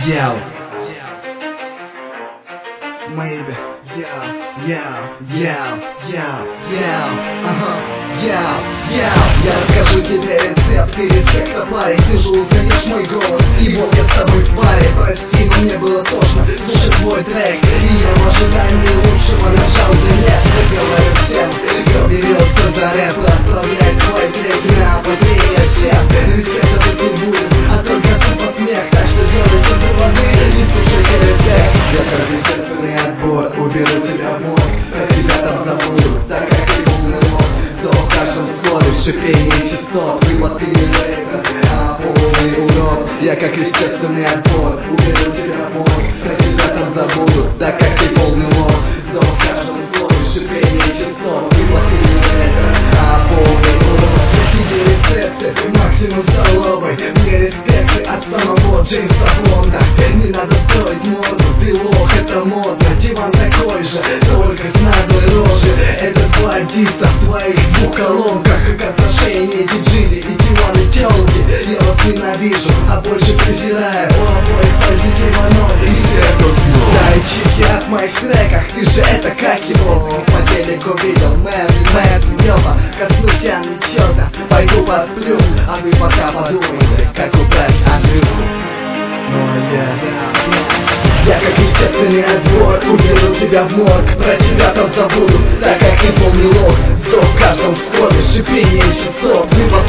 Yo, maybe, я расскажу тебе рецепт и респекта, парень. Ты же узнаешь мой голос, и вот я с тобой в паре. Прости, но мне было тошно слушать твой трек, и я в ожидании лучшего нажал делет. Я говорю всем, кто берется за рэп, отправляй твой трек на ободрение всем. Респекта тут не будет, а только тупо смех. Так что делайте выводы и слушайте респект. Я как естественный отбор уберу тебя в мозг, про тебя там забуду, так как и полный лоб. То в каждом слове шипение частот, вывод и рэпер, а полный урод. Я как естественный отбор уберу тебя в мозг, про тебя там забуду, так как и полный лоб. То в каждом слове шипение частот, вывод и рэпер, а полный урод. Какие рецепты, максимум столовой, мне респекты от самого Джеймса Бонда. Не надо строить морду, ты лох, это модно. Диван такой же, только с наглой рожей. Это два артиста в твоих двух колонках, как отношения диджеи и диваны тёлки. Я вас ненавижу, а больше презираю. У обоих позитива ноль, и все это знают. Да и чики от моих треках, ты же это как его по телеку видел. Мэн, ёба, коснусь я нечётно. Пойду посплю, а вы пока подумайте, как убрать Андрюху. Я как естественный отбор уберу тебя в морг, про тебя там забуду, так как и полный лог. Вздох в каждом слове, шипение частот,